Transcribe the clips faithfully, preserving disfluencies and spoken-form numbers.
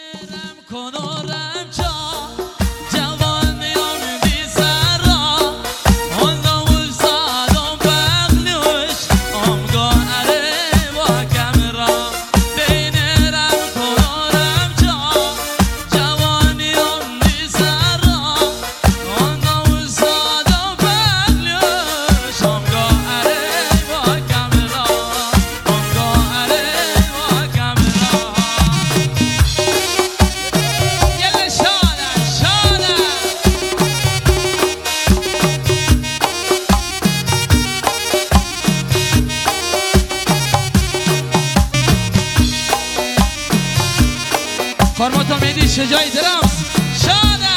فرماتو میدی شجای درامز شاده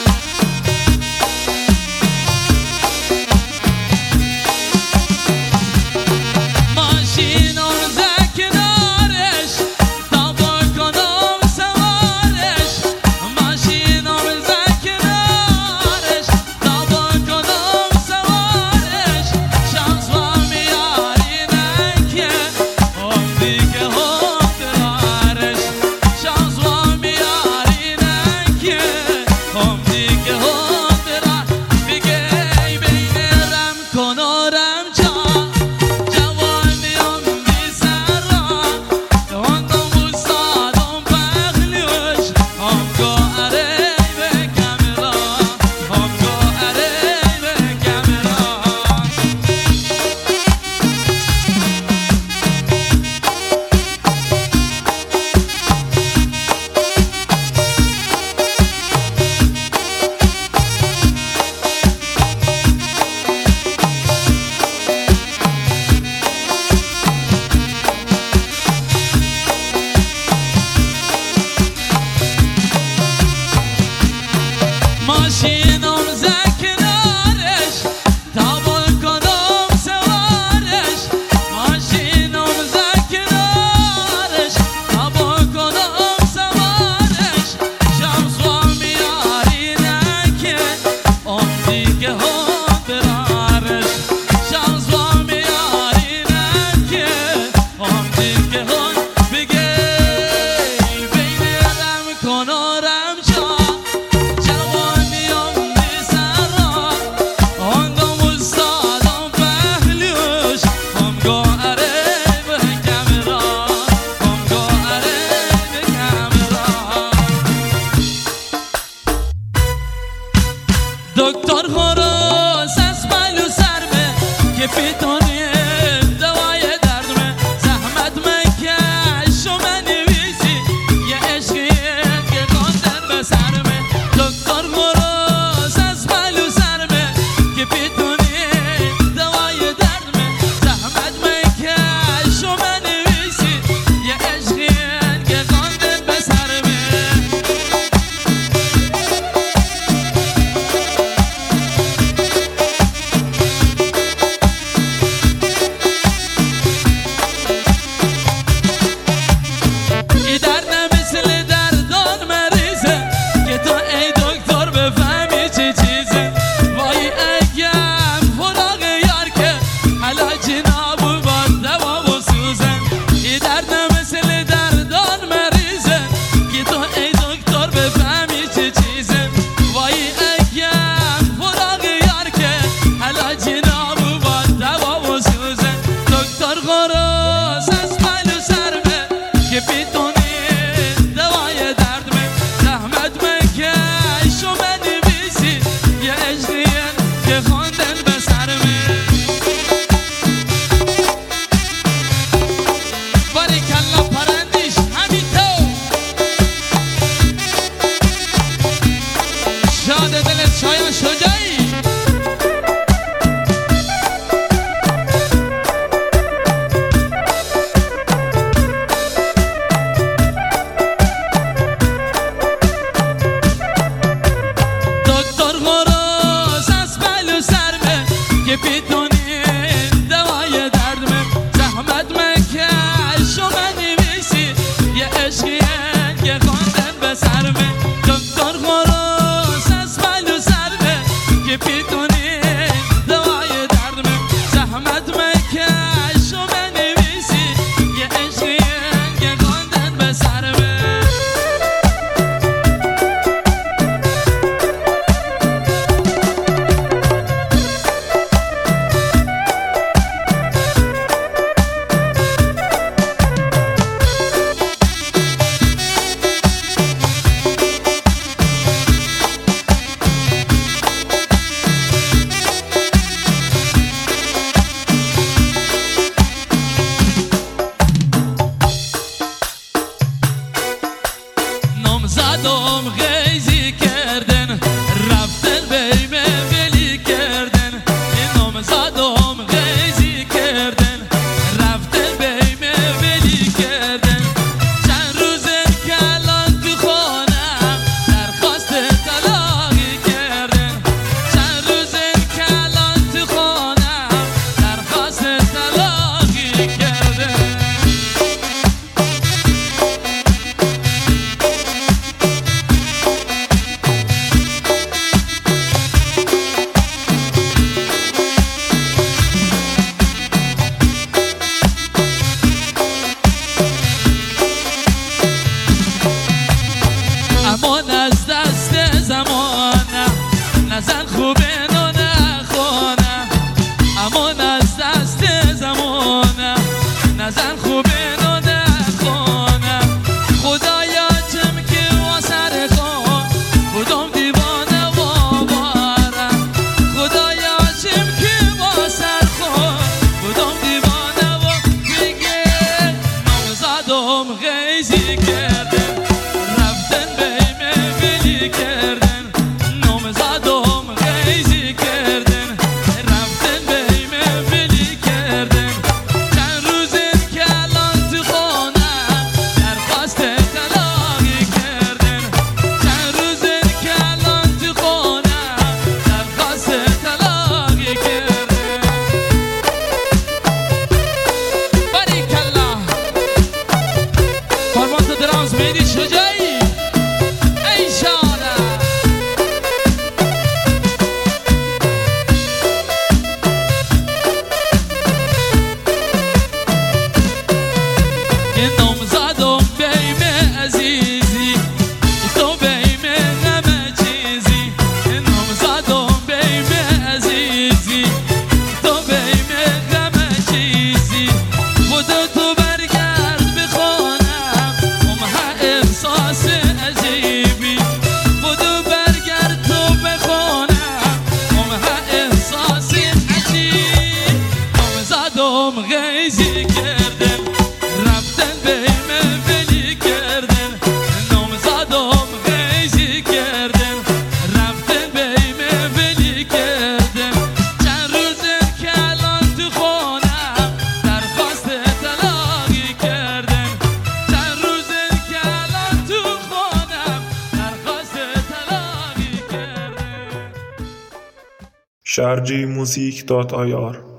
ماشین اون زکنارش تا با کنم سوارش ماشین اون زکنارش تا با کنم سوارش شانس و میاری نکه اون دیگه هم درارش شانس و دکتر خروس از بلو سرمه که پیتونی دوای دردمه زحمت مکش و منویسی یه عشقی که کندن به سرمه دکتر خروس از بلو سرمه که پیتونی دوای دردمه زحمت مکش و منویسی یه عشقی که کندن به سرمه زدم غیزی کردن رفتن بیمه ولی کردن نام زدم غیزی کردن رفتن بیمه ولی کردن چند روز کلان تو خانم درخواست طلاقی کردن چند روز کلان تو خانم درخواست طلاقی کردن امان از دست زمانه نزن خوبه نو نخونه امان از دست زمانه نزن خوبه نو نخونه خدایا چم که واسر خون بودم دیوانه و باره خدایا چم که واسر خون بودم دیوانه و میگه نام زدم غیزی کرده رفتن بیمه ولی کردن نام زدم غیزی کردن رفتن بیمه ولی کردن چند روز کلان تو خانم درخواست طلاقی کردن چند روز کلان تو خانم درخواست طلاقی کردن باریکالله فرمان درامز میدی شجاعی ای شانه یه نام زدم بیمه عزیزی تو بیمه نمه چیزی یه نام زدم بیمه عزیزی تو بیمه نمه چیزی خدا تو برگرد بخونم امه احساس عجیبی خدا برگرد تو بخونم امه احساس عجیب نام زدم غیزی کردن رفتن بیمه ولی کردن نام زدم غیزی کردن رفتن بیمه ولی کردن چند روز کلان تو خونم درخواست طلاقی کردن چند روز کلان تو خونم درخواست طلاقی کردن شرجی موزیک دات آی آر